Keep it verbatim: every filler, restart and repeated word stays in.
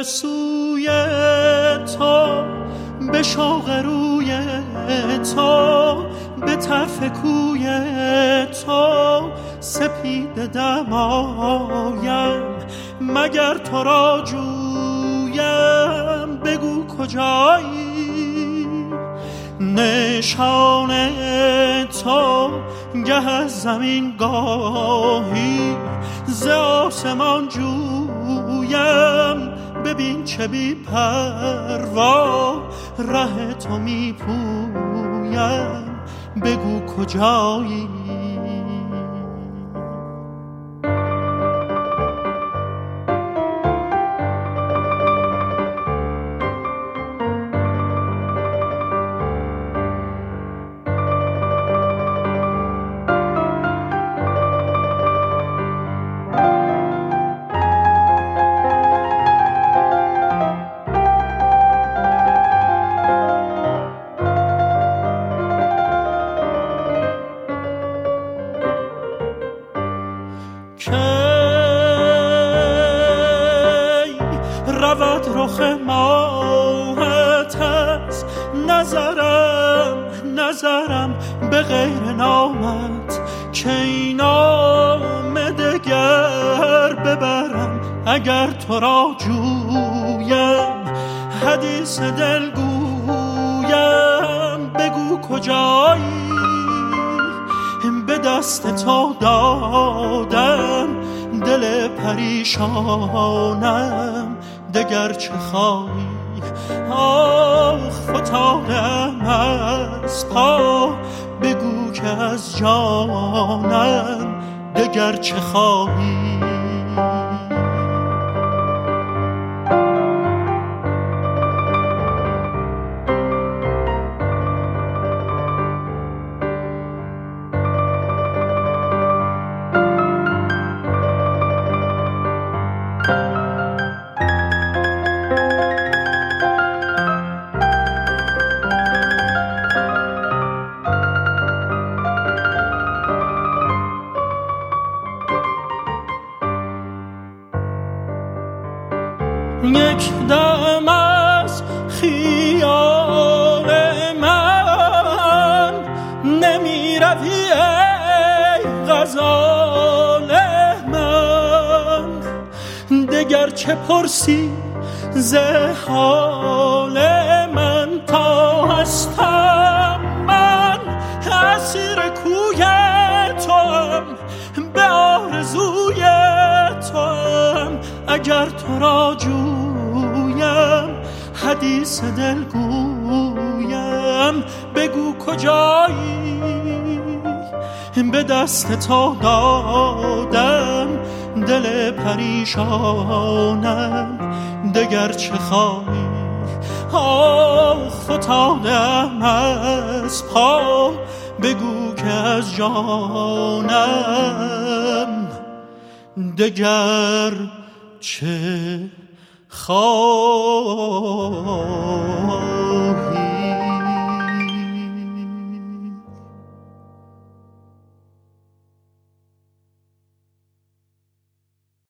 سوی تو، به شوق روی تو، به طرف کوی تو سپید دمایم. مگر تو را جویم بگو کجایی؟ نشان تو گه از زمین گاهی ز آسمان جویم. ببین چه بی پروا ره تو می پویم، بگو کجایی؟ رود رخ ماهت از نظرم، نظرم به غیر نامت، که این نام دگر ببرم اگر تو را جویم. حدیث دل گویم بگو کجایی؟ به دست تو دادم دل پریشانم، دگر چه خواهی؟ آخ فتادم از پا، بگو که از جانم دگر چه خواهی؟ یک دم از خیال من نمی روی ای غزال من، دگر چه پرسی ز حال من؟ تا هستم من اسیر کوی توام، به آرزوی توام. اگر تو را جویم حدیث دل گویم، بگو کجایی؟ به دست تو دادم دل پریشانم، دگر چه خواهی؟ آه فتادم از پا، بگو که از جانم دگر چه خواهی؟